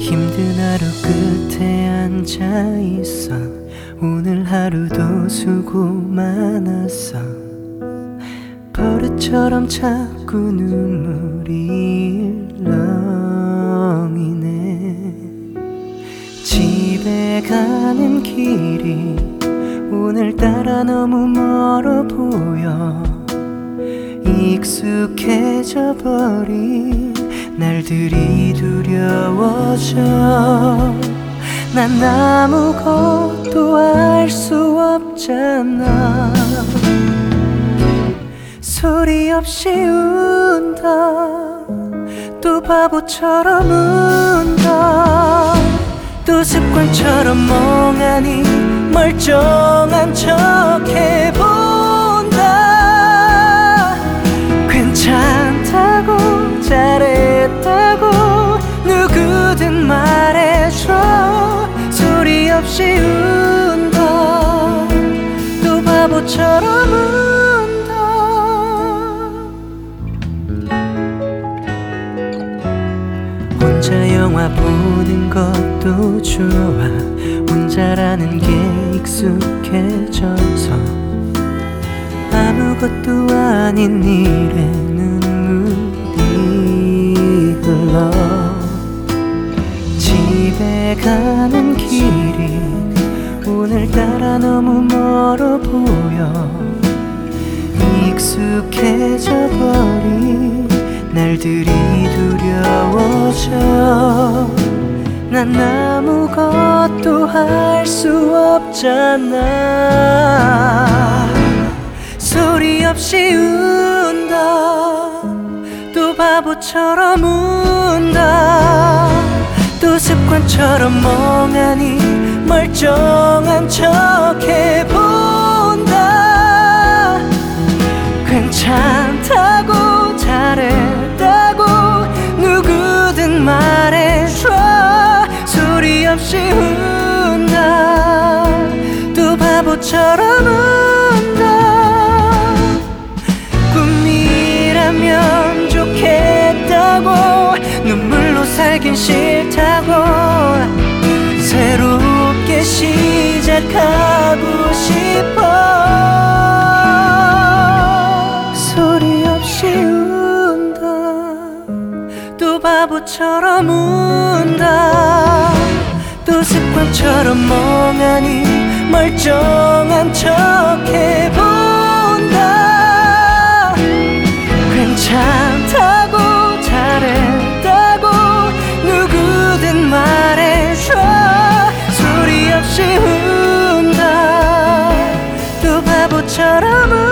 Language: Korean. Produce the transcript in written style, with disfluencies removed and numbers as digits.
힘든 하루 끝에 앉아있어. 오늘 하루도 수고 많았어. 버릇처럼 자꾸 눈물이 일렁이네. 집에 가는 길이 오늘따라 너무 멀어 보여. 익숙해져 버린 날들이 두려워져. 난 아무것도 알 수 없잖아. 소리 없이 운다. 또 바보처럼 운다. 또 습관처럼 멍하니 멀쩡한 척 해본다. 괜찮다고 잘했다고 누구든 말해줘. 소리 없이 운다. 또 바보처럼 운다. 혼자 영화 보는 것도 좋아. 혼자라는 게 익숙해져서 아무것도 아닌 일에 눈물이 흘러. 집에 가는 길이 오늘따라 너무 멀어 보여. 익숙해져 버린 날들이 두려워져. 난 아무것도 할 수 없잖아. 소리 없이 운다. 또 바보처럼 운다. 또 습관처럼 멍하니 멀쩡한 척 해본다. 괜찮다고 잘했다고 누구든 말해줘. 소리 없이 운다. 또 바보처럼 운다. 꿈이라면 좋겠다고 눈물로 살긴 싫다고 새롭게 시작하고 싶어. 소리 없이 운다. 또 바보처럼 운다. 또 습관처럼 멍하니 멀쩡한 척 해본다. 괜찮다고 잘했다고 누구든 말해줘. 소리 없이 운다. 또 바보처럼 운다.